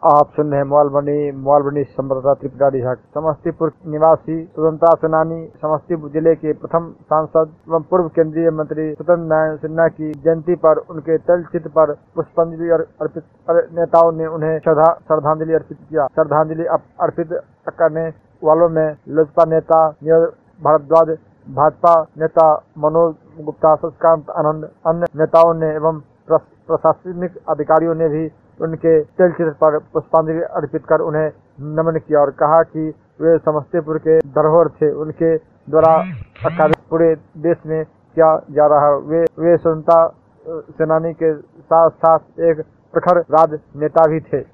आप सुन रहे हैं मोबाइल संवाददाता त्रिपुरारी हक। समस्तीपुर निवासी स्वतंत्रता सेनानी, समस्तीपुर जिले के प्रथम सांसद एवं पूर्व केंद्रीय मंत्री सत्येंद्र नारायण सिन्हा की जयंती पर उनके तैलचित्र पर पुष्पांजलि अर्पित नेताओं ने उन्हें श्रद्धांजलि अर्पित किया। श्रद्धांजलि अर्पित करने वालों में लोजपा नेता नीरज भारद्वाज, भाजपा नेता मनोज गुप्ता, शशिकांत आनंद, अन्य नेताओं ने एवं प्रशासनिक अधिकारियों ने भी उनके तैलचित्र पर पुष्पांजलि अर्पित कर उन्हें नमन किया और कहा कि वे समस्तीपुर के धरोहर थे। उनके द्वारा कार्य पूरे देश में किया जा रहा। वे स्वतंत्रता सेनानी के साथ साथ एक प्रखर राजनेता भी थे।